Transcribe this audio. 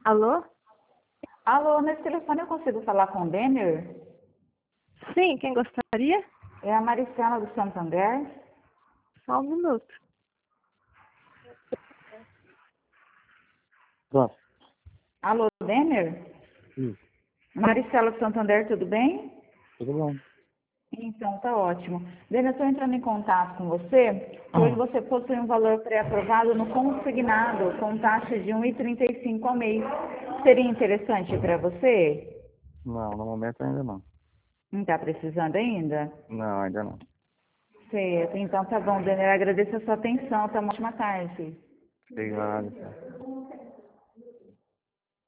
Alô? Alô, nesse telefone eu consigo falar com o Denner? Sim, quem gostaria? É a Maricela do Santander. Só um minuto. Pronto. Alô, Denner? Sim. Maricela do Santander, tudo bem? Tudo bom? Então, tá ótimo. Denner, eu estou entrando em contato com você, que hoje você possui um valor pré-aprovado no consignado, com taxa de 1,35 ao mês. Seria interessante para você? Não, no momento ainda não. Não está precisando ainda? Não, ainda não. Certo. Então, tá bom, Denner. Agradeço a sua atenção. Até uma ótima tarde. Obrigado.